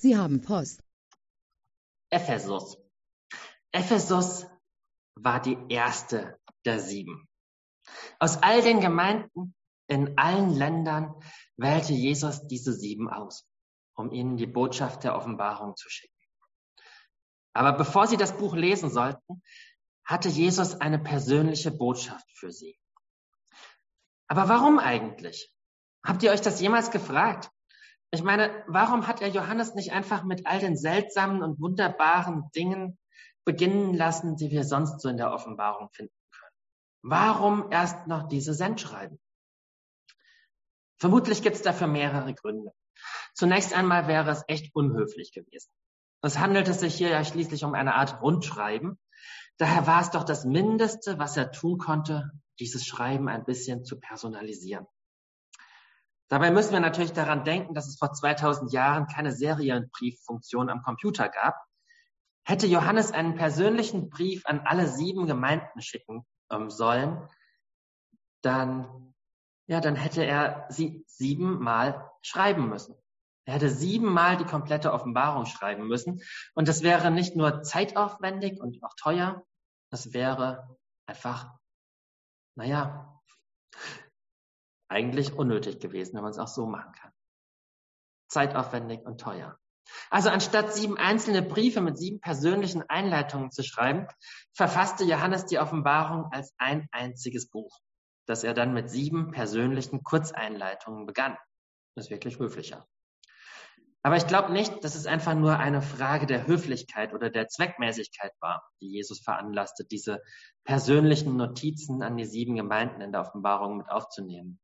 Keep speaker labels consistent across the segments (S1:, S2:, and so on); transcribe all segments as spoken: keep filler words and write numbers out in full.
S1: Sie haben Post.
S2: Ephesus. Ephesus war die erste der sieben. Aus all den Gemeinden in allen Ländern wählte Jesus diese sieben aus, um ihnen die Botschaft der Offenbarung zu schicken. Aber bevor sie das Buch lesen sollten, hatte Jesus eine persönliche Botschaft für sie. Aber warum eigentlich? Habt ihr euch das jemals gefragt? Ich meine, warum hat er Johannes nicht einfach mit all den seltsamen und wunderbaren Dingen beginnen lassen, die wir sonst so in der Offenbarung finden können? Warum erst noch diese Sendschreiben? Vermutlich gibt es dafür mehrere Gründe. Zunächst einmal wäre es echt unhöflich gewesen. Es handelte sich hier ja schließlich um eine Art Rundschreiben. Daher war es doch das Mindeste, was er tun konnte, dieses Schreiben ein bisschen zu personalisieren. Dabei müssen wir natürlich daran denken, dass es vor zweitausend Jahren keine Serienbrieffunktion am Computer gab. Hätte Johannes einen persönlichen Brief an alle sieben Gemeinden schicken ähm, sollen, dann, ja, dann hätte er sie siebenmal schreiben müssen. Er hätte siebenmal die komplette Offenbarung schreiben müssen. Und das wäre nicht nur zeitaufwendig und auch teuer, das wäre einfach, naja, eigentlich unnötig gewesen, wenn man es auch so machen kann. Zeitaufwendig und teuer. Also anstatt sieben einzelne Briefe mit sieben persönlichen Einleitungen zu schreiben, verfasste Johannes die Offenbarung als ein einziges Buch, das er dann mit sieben persönlichen Kurzeinleitungen begann. Das ist wirklich höflicher. Aber ich glaube nicht, dass es einfach nur eine Frage der Höflichkeit oder der Zweckmäßigkeit war, die Jesus veranlasste, diese persönlichen Notizen an die sieben Gemeinden in der Offenbarung mit aufzunehmen.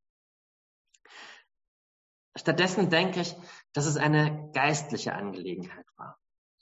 S2: Stattdessen denke ich, dass es eine geistliche Angelegenheit war.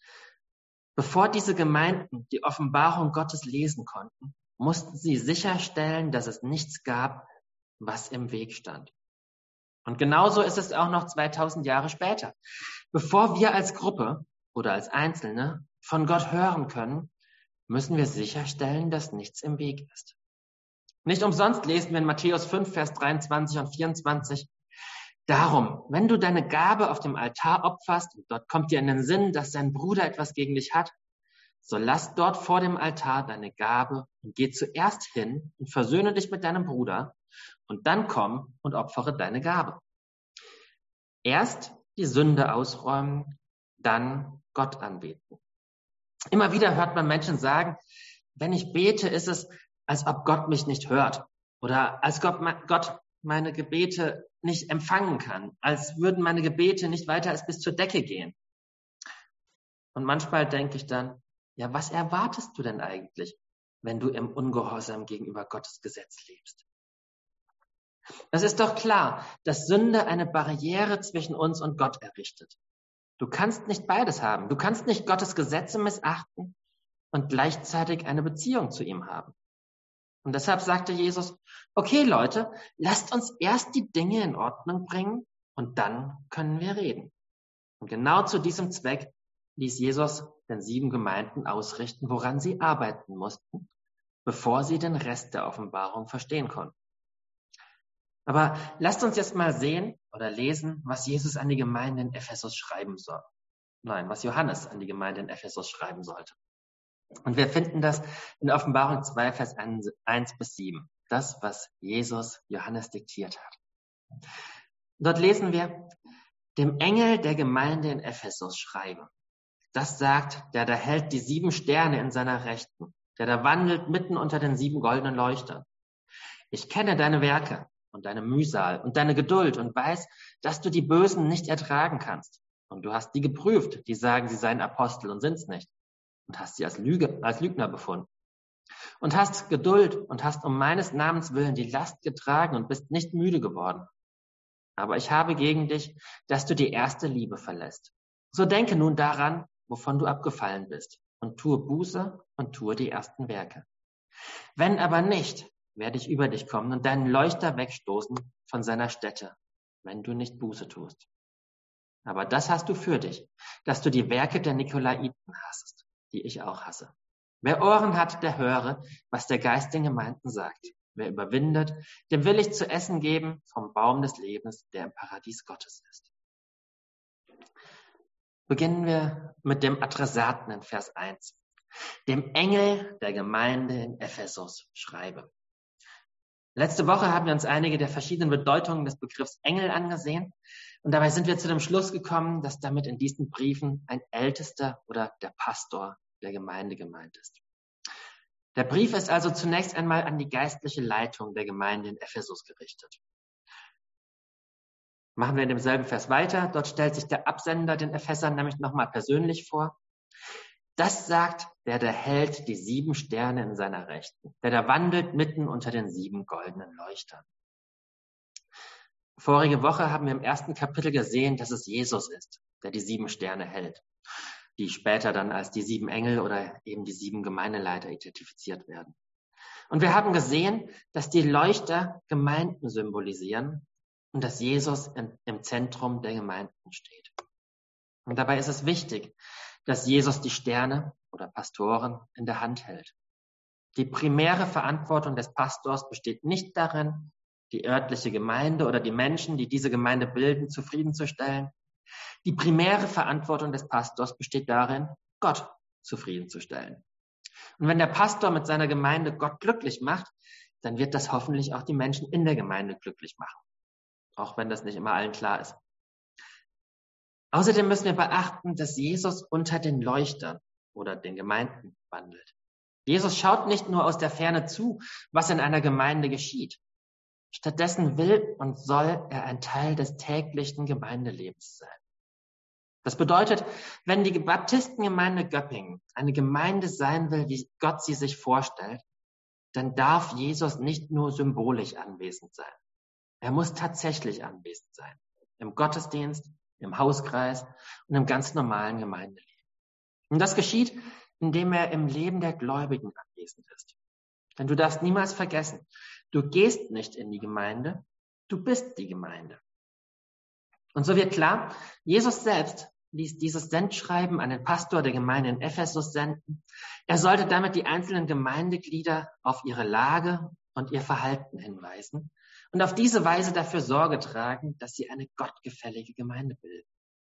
S2: Bevor diese Gemeinden die Offenbarung Gottes lesen konnten, mussten sie sicherstellen, dass es nichts gab, was im Weg stand. Und genauso ist es auch noch zweitausend Jahre später. Bevor wir als Gruppe oder als Einzelne von Gott hören können, müssen wir sicherstellen, dass nichts im Weg ist. Nicht umsonst lesen wir in Matthäus fünf, Vers dreiundzwanzig und vierundzwanzig, darum, wenn du deine Gabe auf dem Altar opferst und dort kommt dir in den Sinn, dass dein Bruder etwas gegen dich hat, so lass dort vor dem Altar deine Gabe und geh zuerst hin und versöhne dich mit deinem Bruder und dann komm und opfere deine Gabe. Erst die Sünde ausräumen, dann Gott anbeten. Immer wieder hört man Menschen sagen, wenn ich bete, ist es, als ob Gott mich nicht hört oder als Gott meine Gebete nicht empfangen kann, als würden meine Gebete nicht weiter als bis zur Decke gehen. Und manchmal denke ich dann, ja, was erwartest du denn eigentlich, wenn du im Ungehorsam gegenüber Gottes Gesetz lebst? Es ist doch klar, dass Sünde eine Barriere zwischen uns und Gott errichtet. Du kannst nicht beides haben. Du kannst nicht Gottes Gesetze missachten und gleichzeitig eine Beziehung zu ihm haben. Und deshalb sagte Jesus, okay Leute, lasst uns erst die Dinge in Ordnung bringen und dann können wir reden. Und genau zu diesem Zweck ließ Jesus den sieben Gemeinden ausrichten, woran sie arbeiten mussten, bevor sie den Rest der Offenbarung verstehen konnten. Aber lasst uns jetzt mal sehen oder lesen, was Jesus an die Gemeinde in Ephesus schreiben soll. Nein, was Johannes an die Gemeinde in Ephesus schreiben sollte. Und wir finden das in Offenbarung zwei, Vers eins bis sieben. Das, was Jesus Johannes diktiert hat. Dort lesen wir, dem Engel der Gemeinde in Ephesus schreiben. Das sagt, der da hält die sieben Sterne in seiner Rechten, der da wandelt mitten unter den sieben goldenen Leuchtern. Ich kenne deine Werke und deine Mühsal und deine Geduld und weiß, dass du die Bösen nicht ertragen kannst. Und du hast die geprüft, die sagen, sie seien Apostel und sind's nicht. Und hast sie als Lüge, als Lügner befunden. Und hast Geduld und hast um meines Namens willen die Last getragen und bist nicht müde geworden. Aber ich habe gegen dich, dass du die erste Liebe verlässt. So denke nun daran, wovon du abgefallen bist, und tue Buße und tue die ersten Werke. Wenn aber nicht, werde ich über dich kommen und deinen Leuchter wegstoßen von seiner Stätte, wenn du nicht Buße tust. Aber das hast du für dich, dass du die Werke der Nikolaiten hasst, die ich auch hasse. Wer Ohren hat, der höre, was der Geist den Gemeinden sagt. Wer überwindet, dem will ich zu essen geben vom Baum des Lebens, der im Paradies Gottes ist. Beginnen wir mit dem Adressaten in Vers eins. Dem Engel der Gemeinde in Ephesus schreibe. Letzte Woche haben wir uns einige der verschiedenen Bedeutungen des Begriffs Engel angesehen und dabei sind wir zu dem Schluss gekommen, dass damit in diesen Briefen ein Ältester oder der Pastor der Gemeinde gemeint ist. Der Brief ist also zunächst einmal an die geistliche Leitung der Gemeinde in Ephesus gerichtet. Machen wir in demselben Vers weiter. Dort stellt sich der Absender den Ephesern nämlich nochmal persönlich vor. Das sagt, der da hält die sieben Sterne in seiner Rechten, der da wandelt mitten unter den sieben goldenen Leuchtern. Vorige Woche haben wir im ersten Kapitel gesehen, dass es Jesus ist, der die sieben Sterne hält, die später dann als die sieben Engel oder eben die sieben Gemeindeleiter identifiziert werden. Und wir haben gesehen, dass die Leuchter Gemeinden symbolisieren und dass Jesus in, im Zentrum der Gemeinden steht. Und dabei ist es wichtig, dass Jesus die Sterne oder Pastoren in der Hand hält. Die primäre Verantwortung des Pastors besteht nicht darin, die örtliche Gemeinde oder die Menschen, die diese Gemeinde bilden, zufriedenzustellen. Die primäre Verantwortung des Pastors besteht darin, Gott zufriedenzustellen. Und wenn der Pastor mit seiner Gemeinde Gott glücklich macht, dann wird das hoffentlich auch die Menschen in der Gemeinde glücklich machen. Auch wenn das nicht immer allen klar ist. Außerdem müssen wir beachten, dass Jesus unter den Leuchtern oder den Gemeinden wandelt. Jesus schaut nicht nur aus der Ferne zu, was in einer Gemeinde geschieht. Stattdessen will und soll er ein Teil des täglichen Gemeindelebens sein. Das bedeutet, wenn die Baptistengemeinde Göppingen eine Gemeinde sein will, wie Gott sie sich vorstellt, dann darf Jesus nicht nur symbolisch anwesend sein. Er muss tatsächlich anwesend sein. Im Gottesdienst, im Hauskreis und im ganz normalen Gemeindeleben. Und das geschieht, indem er im Leben der Gläubigen anwesend ist. Denn du darfst niemals vergessen, du gehst nicht in die Gemeinde, du bist die Gemeinde. Und so wird klar, Jesus selbst ließ dieses Sendschreiben an den Pastor der Gemeinde in Ephesus senden. Er sollte damit die einzelnen Gemeindeglieder auf ihre Lage und ihr Verhalten hinweisen und auf diese Weise dafür Sorge tragen, dass sie eine gottgefällige Gemeinde bilden.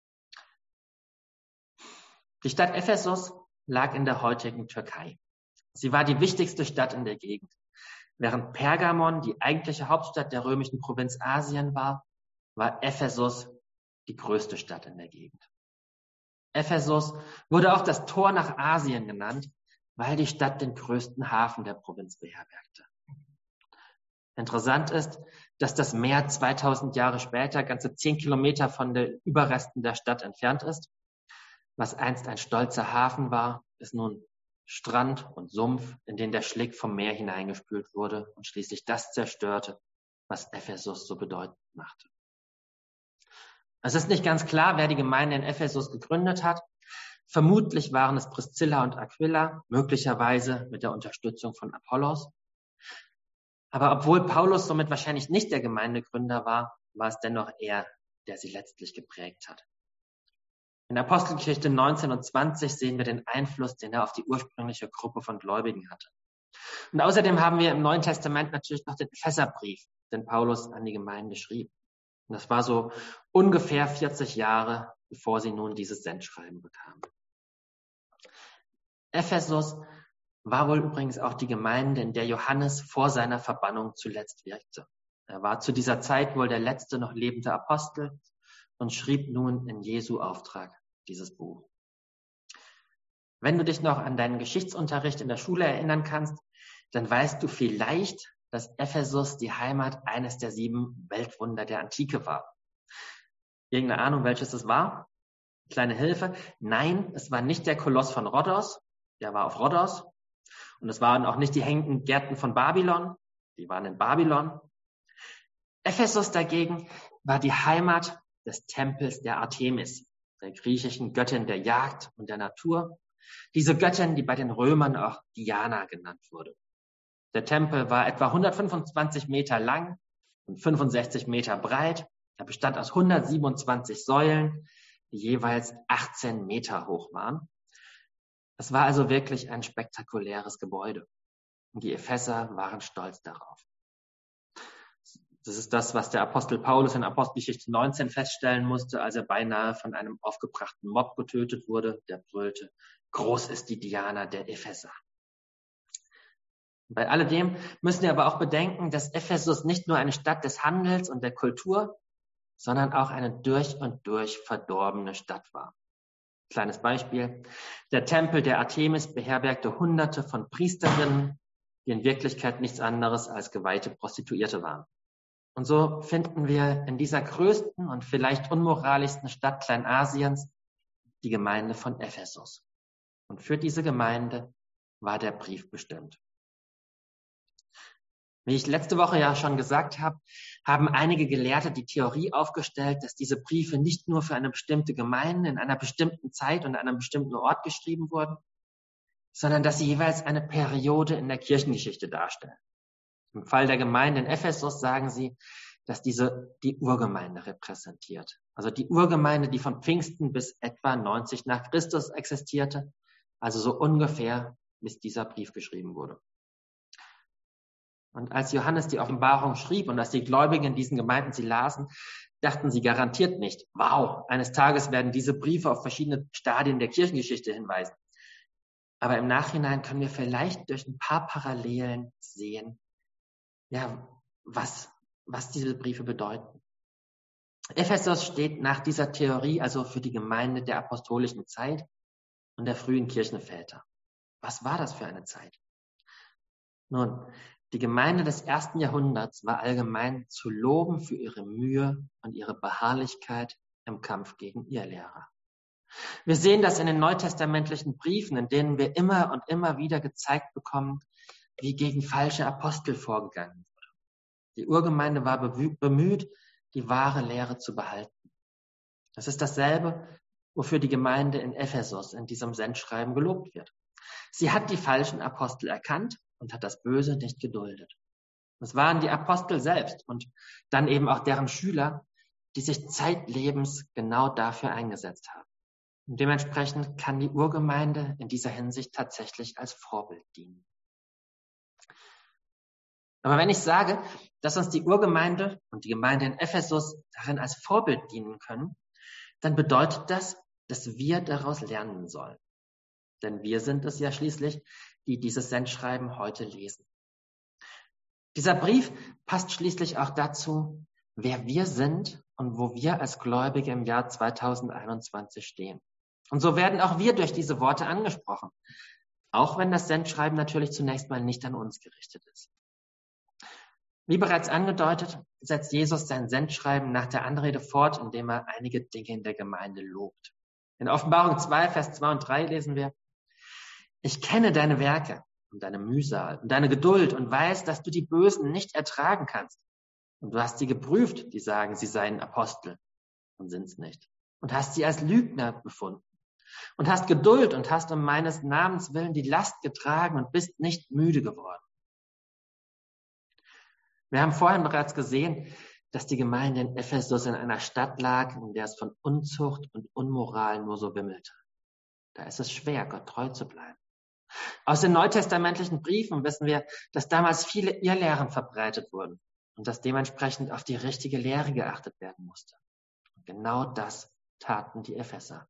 S2: Die Stadt Ephesus lag in der heutigen Türkei. Sie war die wichtigste Stadt in der Gegend. Während Pergamon die eigentliche Hauptstadt der römischen Provinz Asien war, war Ephesus die größte Stadt in der Gegend. Ephesus wurde auch das Tor nach Asien genannt, weil die Stadt den größten Hafen der Provinz beherbergte. Interessant ist, dass das Meer zweitausend Jahre später ganze zehn Kilometer von den Überresten der Stadt entfernt ist. Was einst ein stolzer Hafen war, ist nun Strand und Sumpf, in den der Schlick vom Meer hineingespült wurde und schließlich das zerstörte, was Ephesus so bedeutend machte. Es ist nicht ganz klar, wer die Gemeinde in Ephesus gegründet hat. Vermutlich waren es Priscilla und Aquila, möglicherweise mit der Unterstützung von Apollos. Aber obwohl Paulus somit wahrscheinlich nicht der Gemeindegründer war, war es dennoch er, der sie letztlich geprägt hat. In Apostelgeschichte neunzehn und zwanzig sehen wir den Einfluss, den er auf die ursprüngliche Gruppe von Gläubigen hatte. Und außerdem haben wir im Neuen Testament natürlich noch den Epheserbrief, den Paulus an die Gemeinde schrieb. Und das war so ungefähr vierzig Jahre, bevor sie nun dieses Sendschreiben bekamen. Ephesus war wohl übrigens auch die Gemeinde, in der Johannes vor seiner Verbannung zuletzt wirkte. Er war zu dieser Zeit wohl der letzte noch lebende Apostel und schrieb nun in Jesu Auftrag dieses Buch. Wenn du dich noch an deinen Geschichtsunterricht in der Schule erinnern kannst, dann weißt du vielleicht, dass Ephesus die Heimat eines der sieben Weltwunder der Antike war. Irgendeine Ahnung, welches es war? Kleine Hilfe. Nein, es war nicht der Koloss von Rhodos, der war auf Rhodos. Und es waren auch nicht die hängenden Gärten von Babylon, die waren in Babylon. Ephesus dagegen war die Heimat des Tempels der Artemis, der griechischen Göttin der Jagd und der Natur. Diese Göttin, die bei den Römern auch Diana genannt wurde. Der Tempel war etwa hundertfünfundzwanzig Meter lang und fünfundsechzig Meter breit. Er bestand aus hundertsiebenundzwanzig Säulen, die jeweils achtzehn Meter hoch waren. Es war also wirklich ein spektakuläres Gebäude. Und die Epheser waren stolz darauf. Das ist das, was der Apostel Paulus in Apostelgeschichte neunzehn feststellen musste, als er beinahe von einem aufgebrachten Mob getötet wurde, der brüllte: Groß ist die Diana der Epheser. Bei alledem müssen wir aber auch bedenken, dass Ephesus nicht nur eine Stadt des Handels und der Kultur, sondern auch eine durch und durch verdorbene Stadt war. Kleines Beispiel: Der Tempel der Artemis beherbergte Hunderte von Priesterinnen, die in Wirklichkeit nichts anderes als geweihte Prostituierte waren. Und so finden wir in dieser größten und vielleicht unmoralischsten Stadt Kleinasiens die Gemeinde von Ephesus. Und für diese Gemeinde war der Brief bestimmt. Wie ich letzte Woche ja schon gesagt habe, haben einige Gelehrte die Theorie aufgestellt, dass diese Briefe nicht nur für eine bestimmte Gemeinde in einer bestimmten Zeit und an einem bestimmten Ort geschrieben wurden, sondern dass sie jeweils eine Periode in der Kirchengeschichte darstellen. Im Fall der Gemeinde in Ephesus sagen sie, dass diese die Urgemeinde repräsentiert. Also die Urgemeinde, die von Pfingsten bis etwa neunzig nach Christus existierte, also so ungefähr, bis dieser Brief geschrieben wurde. Und als Johannes die Offenbarung schrieb und als die Gläubigen in diesen Gemeinden sie lasen, dachten sie garantiert nicht: Wow, eines Tages werden diese Briefe auf verschiedene Stadien der Kirchengeschichte hinweisen. Aber im Nachhinein können wir vielleicht durch ein paar Parallelen sehen, ja, was, was diese Briefe bedeuten. Ephesus steht nach dieser Theorie also für die Gemeinde der apostolischen Zeit und der frühen Kirchenväter. Was war das für eine Zeit? Nun, die Gemeinde des ersten Jahrhunderts war allgemein zu loben für ihre Mühe und ihre Beharrlichkeit im Kampf gegen Irrlehrer. Wir sehen das in den neutestamentlichen Briefen, in denen wir immer und immer wieder gezeigt bekommen, wie gegen falsche Apostel vorgegangen wurde. Die Urgemeinde war bemüht, die wahre Lehre zu behalten. Das ist dasselbe, wofür die Gemeinde in Ephesus in diesem Sendschreiben gelobt wird. Sie hat die falschen Apostel erkannt und hat das Böse nicht geduldet. Es waren die Apostel selbst und dann eben auch deren Schüler, die sich zeitlebens genau dafür eingesetzt haben. Und dementsprechend kann die Urgemeinde in dieser Hinsicht tatsächlich als Vorbild dienen. Aber wenn ich sage, dass uns die Urgemeinde und die Gemeinde in Ephesus darin als Vorbild dienen können, dann bedeutet das, dass wir daraus lernen sollen. Denn wir sind es ja schließlich, die dieses Sendschreiben heute lesen. Dieser Brief passt schließlich auch dazu, wer wir sind und wo wir als Gläubige im Jahr zweitausendeinundzwanzig stehen. Und so werden auch wir durch diese Worte angesprochen, auch wenn das Sendschreiben natürlich zunächst mal nicht an uns gerichtet ist. Wie bereits angedeutet, setzt Jesus sein Sendschreiben nach der Anrede fort, indem er einige Dinge in der Gemeinde lobt. In Offenbarung zwei, Vers zwei und drei lesen wir: Ich kenne deine Werke und deine Mühsal und deine Geduld und weiß, dass du die Bösen nicht ertragen kannst. Und du hast sie geprüft, die sagen, sie seien Apostel und sind's nicht. Und hast sie als Lügner befunden. Und hast Geduld und hast um meines Namens willen die Last getragen und bist nicht müde geworden. Wir haben vorhin bereits gesehen, dass die Gemeinde in Ephesus in einer Stadt lag, in der es von Unzucht und Unmoral nur so wimmelte. Da ist es schwer, Gott treu zu bleiben. Aus den neutestamentlichen Briefen wissen wir, dass damals viele Irrlehren verbreitet wurden und dass dementsprechend auf die richtige Lehre geachtet werden musste. Und genau das taten die Epheser.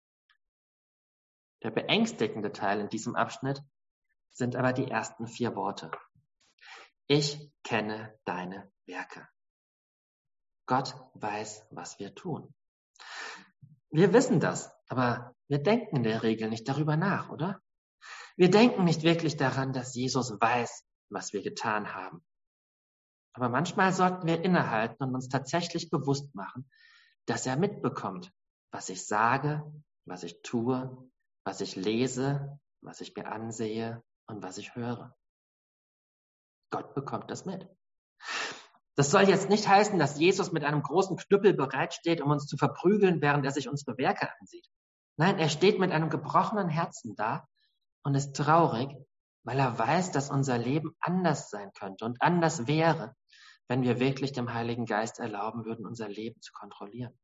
S2: Der beängstigende Teil in diesem Abschnitt sind aber die ersten vier Worte. Ich kenne deine Werke. Gott weiß, was wir tun. Wir wissen das, aber wir denken in der Regel nicht darüber nach, oder? Wir denken nicht wirklich daran, dass Jesus weiß, was wir getan haben. Aber manchmal sollten wir innehalten und uns tatsächlich bewusst machen, dass er mitbekommt, was ich sage, was ich tue, was ich lese, was ich mir ansehe und was ich höre. Gott bekommt das mit. Das soll jetzt nicht heißen, dass Jesus mit einem großen Knüppel bereitsteht, um uns zu verprügeln, während er sich unsere Werke ansieht. Nein, er steht mit einem gebrochenen Herzen da und ist traurig, weil er weiß, dass unser Leben anders sein könnte und anders wäre, wenn wir wirklich dem Heiligen Geist erlauben würden, unser Leben zu kontrollieren.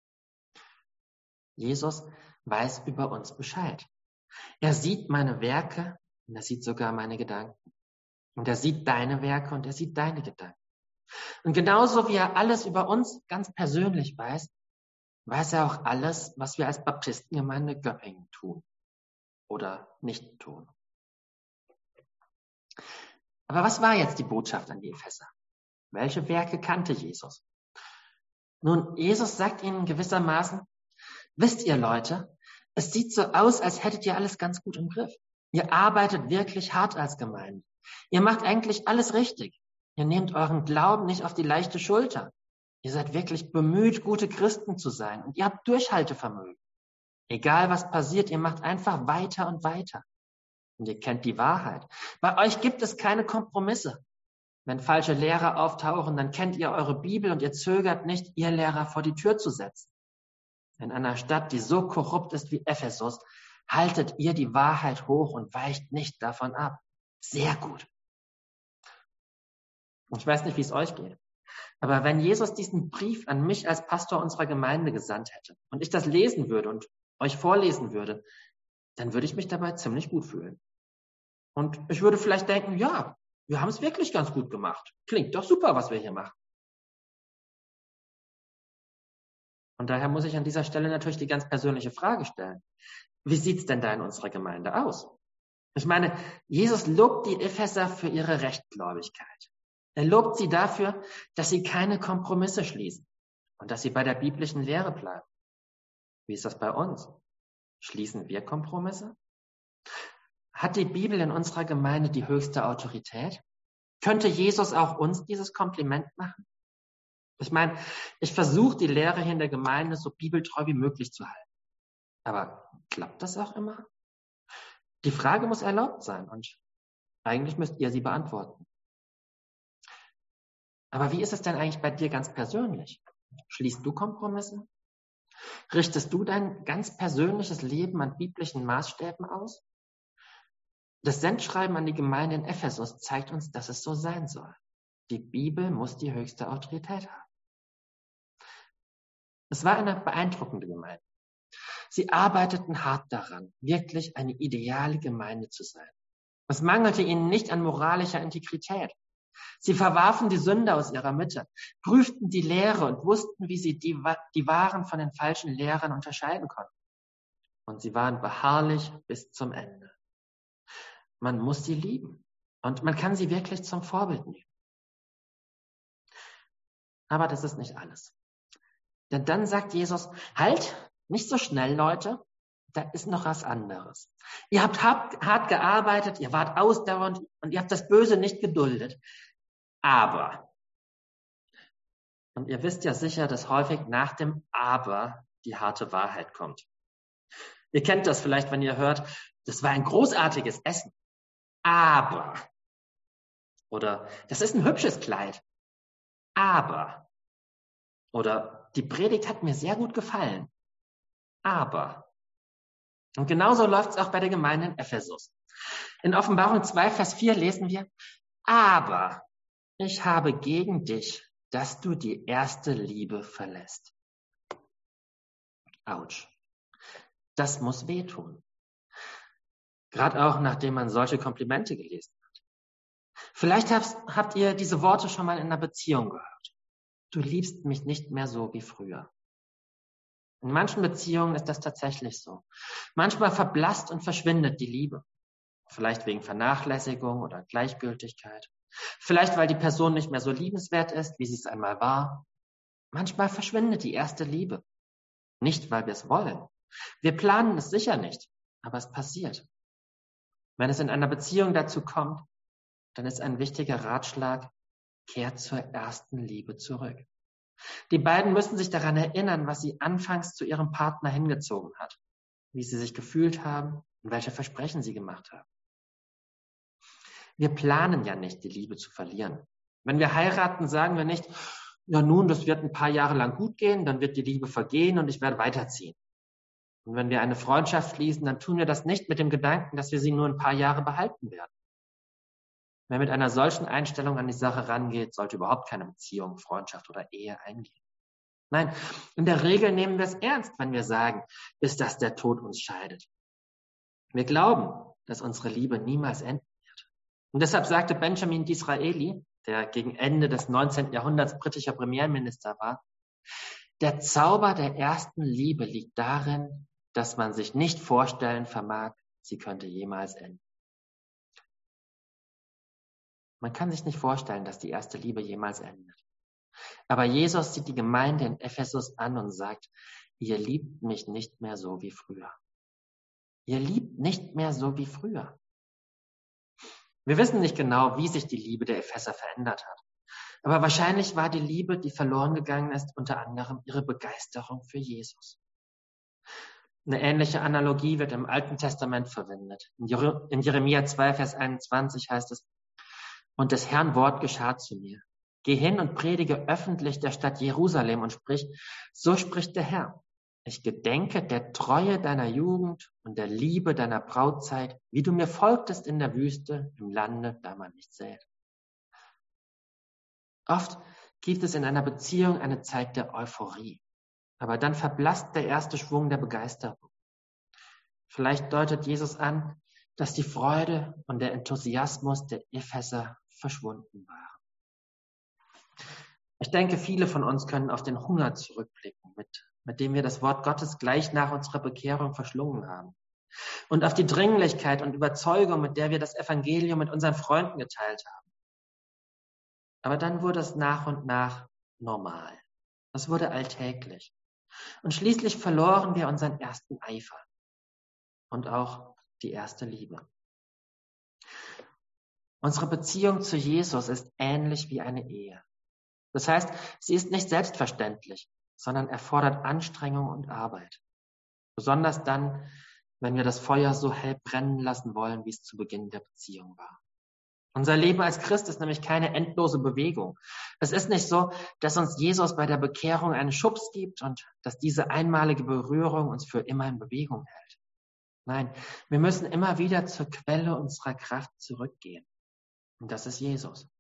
S2: Jesus weiß über uns Bescheid. Er sieht meine Werke und er sieht sogar meine Gedanken. Und er sieht deine Werke und er sieht deine Gedanken. Und genauso wie er alles über uns ganz persönlich weiß, weiß er auch alles, was wir als Baptistengemeinde Göppingen tun oder nicht tun. Aber was war jetzt die Botschaft an die Epheser? Welche Werke kannte Jesus? Nun, Jesus sagt ihnen gewissermaßen, wisst ihr Leute, es sieht so aus, als hättet ihr alles ganz gut im Griff. Ihr arbeitet wirklich hart als Gemeinde. Ihr macht eigentlich alles richtig. Ihr nehmt euren Glauben nicht auf die leichte Schulter. Ihr seid wirklich bemüht, gute Christen zu sein und ihr habt Durchhaltevermögen. Egal was passiert, ihr macht einfach weiter und weiter. Und ihr kennt die Wahrheit. Bei euch gibt es keine Kompromisse. Wenn falsche Lehrer auftauchen, dann kennt ihr eure Bibel und ihr zögert nicht, ihr Lehrer vor die Tür zu setzen. In einer Stadt, die so korrupt ist wie Ephesus, haltet ihr die Wahrheit hoch und weicht nicht davon ab. Sehr gut. Ich weiß nicht, wie es euch geht. Aber wenn Jesus diesen Brief an mich als Pastor unserer Gemeinde gesandt hätte und ich das lesen würde und euch vorlesen würde, dann würde ich mich dabei ziemlich gut fühlen. Und ich würde vielleicht denken, ja, wir haben es wirklich ganz gut gemacht. Klingt doch super, was wir hier machen. Und daher muss ich an dieser Stelle natürlich die ganz persönliche Frage stellen. Wie sieht's denn da in unserer Gemeinde aus? Ich meine, Jesus lobt die Epheser für ihre Rechtgläubigkeit. Er lobt sie dafür, dass sie keine Kompromisse schließen und dass sie bei der biblischen Lehre bleiben. Wie ist das bei uns? Schließen wir Kompromisse? Hat die Bibel in unserer Gemeinde die höchste Autorität? Könnte Jesus auch uns dieses Kompliment machen? Ich meine, ich versuche die Lehre hier in der Gemeinde so bibeltreu wie möglich zu halten. Aber klappt das auch immer? Die Frage muss erlaubt sein und eigentlich müsst ihr sie beantworten. Aber wie ist es denn eigentlich bei dir ganz persönlich? Schließt du Kompromisse? Richtest du dein ganz persönliches Leben an biblischen Maßstäben aus? Das Sendschreiben an die Gemeinde in Ephesus zeigt uns, dass es so sein soll. Die Bibel muss die höchste Autorität haben. Es war eine beeindruckende Gemeinde. Sie arbeiteten hart daran, wirklich eine ideale Gemeinde zu sein. Es mangelte ihnen nicht an moralischer Integrität. Sie verwarfen die Sünde aus ihrer Mitte, prüften die Lehre und wussten, wie sie die, die wahren von den falschen Lehrern unterscheiden konnten. Und sie waren beharrlich bis zum Ende. Man muss sie lieben und man kann sie wirklich zum Vorbild nehmen. Aber das ist nicht alles. Denn dann sagt Jesus, halt, nicht so schnell, Leute, da ist noch was anderes. Ihr habt hart, hart gearbeitet, ihr wart ausdauernd und ihr habt das Böse nicht geduldet. Aber, und ihr wisst ja sicher, dass häufig nach dem Aber die harte Wahrheit kommt. Ihr kennt das vielleicht, wenn ihr hört, das war ein großartiges Essen. Aber, oder das ist ein hübsches Kleid. Aber, oder die Predigt hat mir sehr gut gefallen. Aber, und genauso läuft es auch bei der Gemeinde in Ephesus. In Offenbarung zwei, Vers vier lesen wir, aber ich habe gegen dich, dass du die erste Liebe verlässt. Autsch. Das muss wehtun. Gerade auch, nachdem man solche Komplimente gelesen hat. Vielleicht habt, habt ihr diese Worte schon mal in einer Beziehung gehört. Du liebst mich nicht mehr so wie früher. In manchen Beziehungen ist das tatsächlich so. Manchmal verblasst und verschwindet die Liebe. Vielleicht wegen Vernachlässigung oder Gleichgültigkeit. Vielleicht, weil die Person nicht mehr so liebenswert ist, wie sie es einmal war. Manchmal verschwindet die erste Liebe. Nicht, weil wir es wollen. Wir planen es sicher nicht, aber es passiert. Wenn es in einer Beziehung dazu kommt, dann ist ein wichtiger Ratschlag, kehrt zur ersten Liebe zurück. Die beiden müssen sich daran erinnern, was sie anfangs zu ihrem Partner hingezogen hat, wie sie sich gefühlt haben und welche Versprechen sie gemacht haben. Wir planen ja nicht, die Liebe zu verlieren. Wenn wir heiraten, sagen wir nicht, ja nun, das wird ein paar Jahre lang gut gehen, dann wird die Liebe vergehen und ich werde weiterziehen. Und wenn wir eine Freundschaft schließen, dann tun wir das nicht mit dem Gedanken, dass wir sie nur ein paar Jahre behalten werden. Wer mit einer solchen Einstellung an die Sache rangeht, sollte überhaupt keine Beziehung, Freundschaft oder Ehe eingehen. Nein, in der Regel nehmen wir es ernst, wenn wir sagen, bis dass der Tod uns scheidet. Wir glauben, dass unsere Liebe niemals enden wird. Und deshalb sagte Benjamin Disraeli, der gegen Ende des neunzehnten Jahrhunderts britischer Premierminister war. Der Zauber der ersten Liebe liegt darin, dass man sich nicht vorstellen vermag, sie könnte jemals enden. Man kann sich nicht vorstellen, dass die erste Liebe jemals endet. Aber Jesus sieht die Gemeinde in Ephesus an und sagt, ihr liebt mich nicht mehr so wie früher. Ihr liebt nicht mehr so wie früher. Wir wissen nicht genau, wie sich die Liebe der Epheser verändert hat. Aber wahrscheinlich war die Liebe, die verloren gegangen ist, unter anderem ihre Begeisterung für Jesus. Eine ähnliche Analogie wird im Alten Testament verwendet. In Jeremia zwei, Vers einundzwanzig heißt es, und des Herrn Wort geschah zu mir. Geh hin und predige öffentlich der Stadt Jerusalem und sprich, so spricht der Herr. Ich gedenke der Treue deiner Jugend und der Liebe deiner Brautzeit, wie du mir folgtest in der Wüste, im Lande, da man nicht sät. Oft gibt es in einer Beziehung eine Zeit der Euphorie, aber dann verblasst der erste Schwung der Begeisterung. Vielleicht deutet Jesus an, dass die Freude und der Enthusiasmus der Epheser verschwunden waren. Ich denke, viele von uns können auf den Hunger zurückblicken, mit, mit dem wir das Wort Gottes gleich nach unserer Bekehrung verschlungen haben. Und auf die Dringlichkeit und Überzeugung, mit der wir das Evangelium mit unseren Freunden geteilt haben. Aber dann wurde es nach und nach normal. Es wurde alltäglich. Und schließlich verloren wir unseren ersten Eifer und auch die erste Liebe. Unsere Beziehung zu Jesus ist ähnlich wie eine Ehe. Das heißt, sie ist nicht selbstverständlich, sondern erfordert Anstrengung und Arbeit. Besonders dann, wenn wir das Feuer so hell brennen lassen wollen, wie es zu Beginn der Beziehung war. Unser Leben als Christ ist nämlich keine endlose Bewegung. Es ist nicht so, dass uns Jesus bei der Bekehrung einen Schubs gibt und dass diese einmalige Berührung uns für immer in Bewegung hält. Nein, wir müssen immer wieder zur Quelle unserer Kraft zurückgehen. Und das ist Jesus.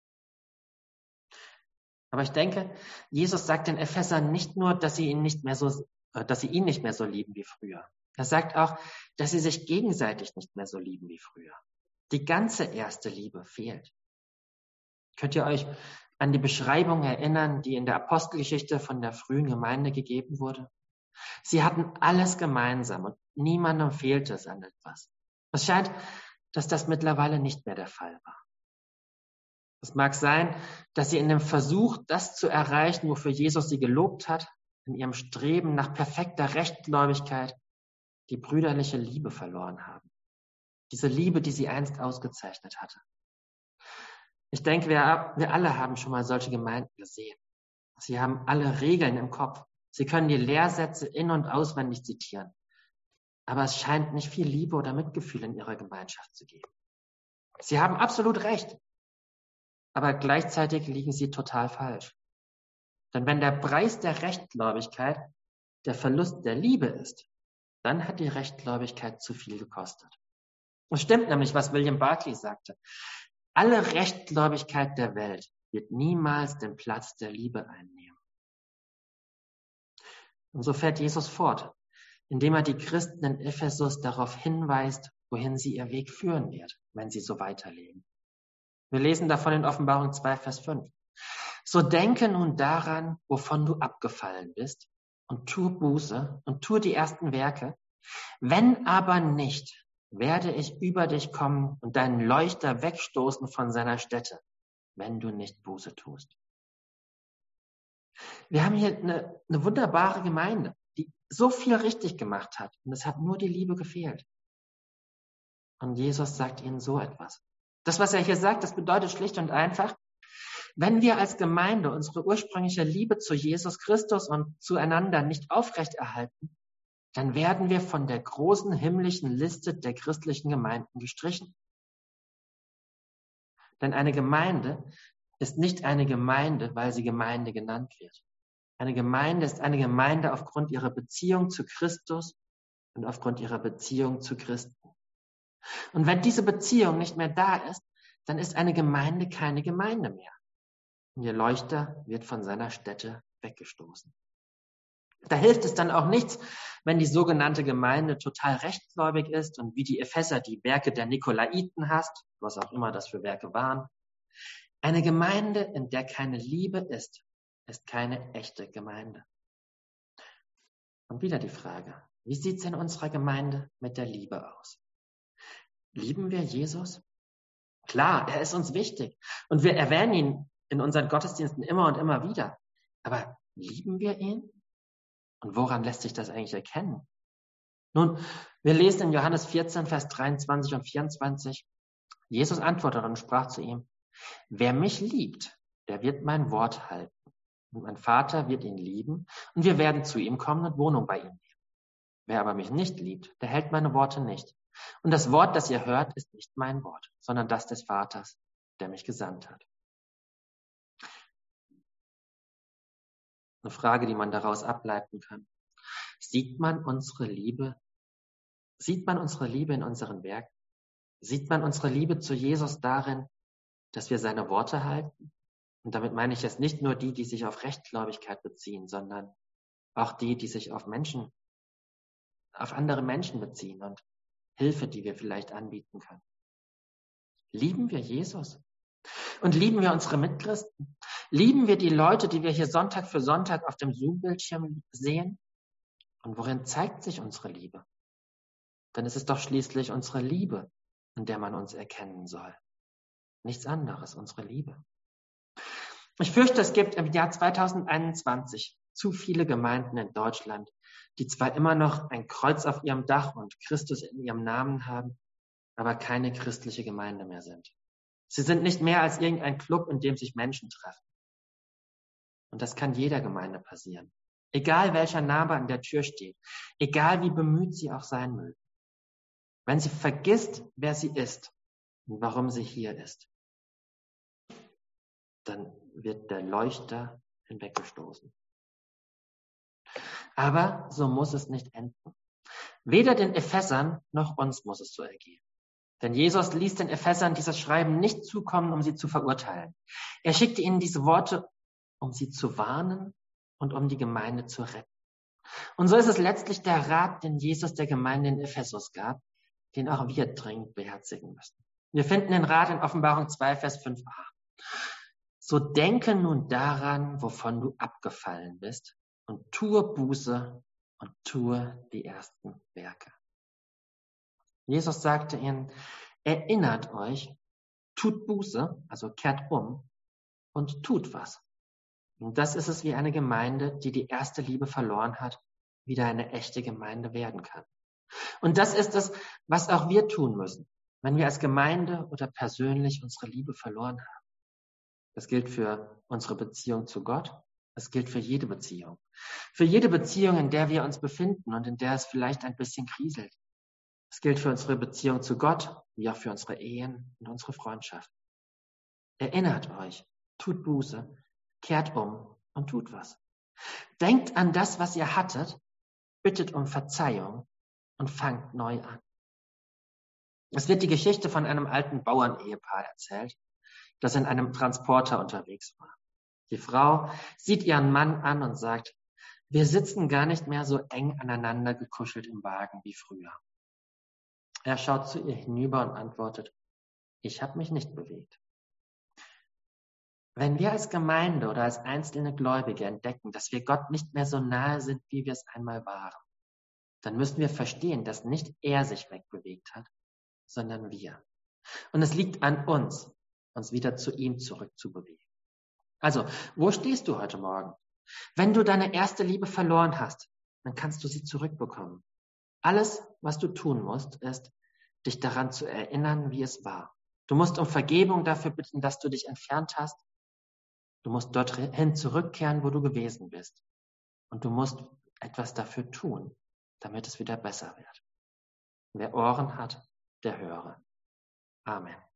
S2: Aber ich denke, Jesus sagt den Ephesern nicht nur, dass sie ihn nicht mehr so, dass sie ihn nicht mehr so lieben wie früher. Er sagt auch, dass sie sich gegenseitig nicht mehr so lieben wie früher. Die ganze erste Liebe fehlt. Könnt ihr euch an die Beschreibung erinnern, die in der Apostelgeschichte von der frühen Gemeinde gegeben wurde? Sie hatten alles gemeinsam und niemandem fehlte es an etwas. Es scheint, dass das mittlerweile nicht mehr der Fall war. Es mag sein, dass sie in dem Versuch, das zu erreichen, wofür Jesus sie gelobt hat, in ihrem Streben nach perfekter Rechtgläubigkeit, die brüderliche Liebe verloren haben. Diese Liebe, die sie einst ausgezeichnet hatte. Ich denke, wir, wir alle haben schon mal solche Gemeinden gesehen. Sie haben alle Regeln im Kopf. Sie können die Lehrsätze in- und auswendig zitieren. Aber es scheint nicht viel Liebe oder Mitgefühl in ihrer Gemeinschaft zu geben. Sie haben absolut recht. Aber gleichzeitig liegen sie total falsch. Denn wenn der Preis der Rechtgläubigkeit der Verlust der Liebe ist, dann hat die Rechtgläubigkeit zu viel gekostet. Es stimmt nämlich, was William Barclay sagte. Alle Rechtgläubigkeit der Welt wird niemals den Platz der Liebe einnehmen. Und so fährt Jesus fort, indem er die Christen in Ephesus darauf hinweist, wohin sie ihr Weg führen wird, wenn sie so weiterleben. Wir lesen davon in Offenbarung zwei, Vers fünf. So denke nun daran, wovon du abgefallen bist, und tu Buße und tu die ersten Werke. Wenn aber nicht, werde ich über dich kommen und deinen Leuchter wegstoßen von seiner Stätte, wenn du nicht Buße tust. Wir haben hier eine, eine wunderbare Gemeinde, die so viel richtig gemacht hat, und es hat nur die Liebe gefehlt. Und Jesus sagt ihnen so etwas. Das, was er hier sagt, das bedeutet schlicht und einfach, wenn wir als Gemeinde unsere ursprüngliche Liebe zu Jesus Christus und zueinander nicht aufrechterhalten, dann werden wir von der großen himmlischen Liste der christlichen Gemeinden gestrichen. Denn eine Gemeinde ist nicht eine Gemeinde, weil sie Gemeinde genannt wird. Eine Gemeinde ist eine Gemeinde aufgrund ihrer Beziehung zu Christus und aufgrund ihrer Beziehung zu Christen. Und wenn diese Beziehung nicht mehr da ist, dann ist eine Gemeinde keine Gemeinde mehr. Und ihr Leuchter wird von seiner Stätte weggestoßen. Da hilft es dann auch nichts, wenn die sogenannte Gemeinde total rechtgläubig ist und wie die Epheser die Werke der Nikolaiten hasst, was auch immer das für Werke waren. Eine Gemeinde, in der keine Liebe ist, ist keine echte Gemeinde. Und wieder die Frage, wie sieht es in unserer Gemeinde mit der Liebe aus? Lieben wir Jesus? Klar, er ist uns wichtig und wir erwähnen ihn in unseren Gottesdiensten immer und immer wieder. Aber lieben wir ihn? Und woran lässt sich das eigentlich erkennen? Nun, wir lesen in Johannes vierzehn, Vers dreiundzwanzig und vierundzwanzig, Jesus antwortete und sprach zu ihm, wer mich liebt, der wird mein Wort halten. Und mein Vater wird ihn lieben und wir werden zu ihm kommen und Wohnung bei ihm nehmen. Wer aber mich nicht liebt, der hält meine Worte nicht. Und das Wort, das ihr hört, ist nicht mein Wort, sondern das des Vaters, der mich gesandt hat. Eine Frage, die man daraus ableiten kann. Sieht man unsere Liebe, sieht man unsere Liebe in unseren Werken? Sieht man unsere Liebe zu Jesus darin, dass wir seine Worte halten? Und damit meine ich jetzt nicht nur die, die sich auf Rechtgläubigkeit beziehen, sondern auch die, die sich auf Menschen, auf andere Menschen beziehen und Hilfe, die wir vielleicht anbieten können. Lieben wir Jesus? Und lieben wir unsere Mitchristen? Lieben wir die Leute, die wir hier Sonntag für Sonntag auf dem Zoom-Bildschirm sehen? Und worin zeigt sich unsere Liebe? Denn es ist doch schließlich unsere Liebe, in der man uns erkennen soll. Nichts anderes, unsere Liebe. Ich fürchte, es gibt im Jahr zweitausendeinundzwanzig zu viele Gemeinden in Deutschland, die zwar immer noch ein Kreuz auf ihrem Dach und Christus in ihrem Namen haben, aber keine christliche Gemeinde mehr sind. Sie sind nicht mehr als irgendein Club, in dem sich Menschen treffen. Und das kann jeder Gemeinde passieren. Egal welcher Name an der Tür steht, egal wie bemüht sie auch sein mögen. Wenn sie vergisst, wer sie ist und warum sie hier ist, dann wird der Leuchter hinweggestoßen. Aber so muss es nicht enden. Weder den Ephesern noch uns muss es so ergehen. Denn Jesus ließ den Ephesern dieses Schreiben nicht zukommen, um sie zu verurteilen. Er schickte ihnen diese Worte, um sie zu warnen und um die Gemeinde zu retten. Und so ist es letztlich der Rat, den Jesus der Gemeinde in Ephesus gab, den auch wir dringend beherzigen müssen. Wir finden den Rat in Offenbarung zwei, Vers fünf a. So denke nun daran, wovon du abgefallen bist, und tue Buße und tue die ersten Werke. Jesus sagte ihnen, erinnert euch, tut Buße, also kehrt um und tut was. Und das ist es, wie eine Gemeinde, die die erste Liebe verloren hat, wieder eine echte Gemeinde werden kann. Und das ist es, was auch wir tun müssen, wenn wir als Gemeinde oder persönlich unsere Liebe verloren haben. Das gilt für unsere Beziehung zu Gott. Das gilt für jede Beziehung. Für jede Beziehung, in der wir uns befinden und in der es vielleicht ein bisschen kriselt. Das gilt für unsere Beziehung zu Gott, wie auch für unsere Ehen und unsere Freundschaften. Erinnert euch, tut Buße, kehrt um und tut was. Denkt an das, was ihr hattet, bittet um Verzeihung und fangt neu an. Es wird die Geschichte von einem alten Bauernehepaar erzählt, das in einem Transporter unterwegs war. Die Frau sieht ihren Mann an und sagt, wir sitzen gar nicht mehr so eng aneinander gekuschelt im Wagen wie früher. Er schaut zu ihr hinüber und antwortet, ich habe mich nicht bewegt. Wenn wir als Gemeinde oder als einzelne Gläubige entdecken, dass wir Gott nicht mehr so nahe sind, wie wir es einmal waren, dann müssen wir verstehen, dass nicht er sich wegbewegt hat, sondern wir. Und es liegt an uns, uns wieder zu ihm zurückzubewegen. Also, wo stehst du heute Morgen? Wenn du deine erste Liebe verloren hast, dann kannst du sie zurückbekommen. Alles, was du tun musst, ist, dich daran zu erinnern, wie es war. Du musst um Vergebung dafür bitten, dass du dich entfernt hast. Du musst dorthin zurückkehren, wo du gewesen bist. Und du musst etwas dafür tun, damit es wieder besser wird. Wer Ohren hat, der höre. Amen.